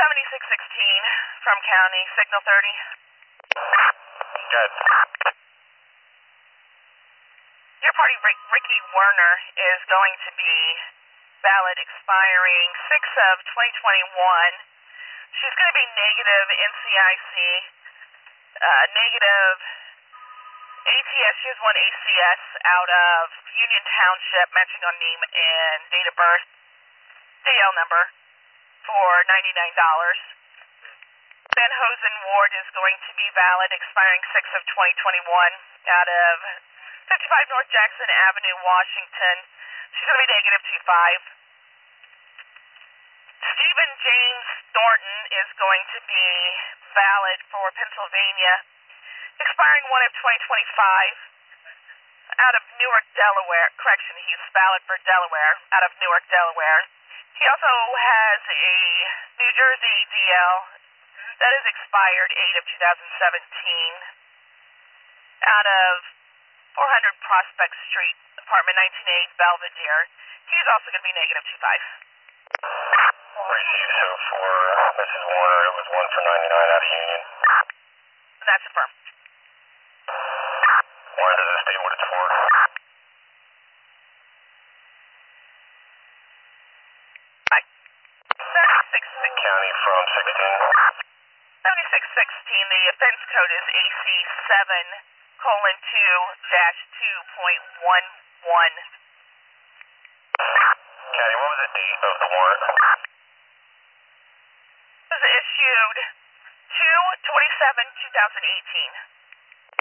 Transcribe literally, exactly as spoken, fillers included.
seventy-six sixteen from county, signal thirty. Good. Your party, Rick, Ricky Werner, is going to be valid expiring six of twenty twenty-one. She's going to be negative N C I C, uh, negative A T S. She has one A C S out of Union Township, matching on name and date of birth, D L number, for ninety-nine dollars. Van Hosen Ward is going to be valid, expiring six of twenty twenty-one, out of fifty-five North Jackson Avenue, Washington. She's going to be negative two five. Stephen James Thornton is going to be valid for Pennsylvania, expiring one of twenty twenty-five, out of Newark, Delaware. Correction, he's valid for Delaware, out of Newark, Delaware. He also has a New Jersey D L that is expired eight of two thousand seventeen, out of four hundred Prospect Street, apartment nineteen A, Belvedere. He's also going to be negative two five. Received, so for Missus Warner, it was one for ninety-nine out of Union. That's affirmed. Why does it state what it's for? Bye. seventy-six sixteen. County from sixteen. seventy-six sixteen, the offense code is A C seven colon two dash two point one one. County, what was the date of the warrant? It was issued two twenty-seven two thousand eighteen.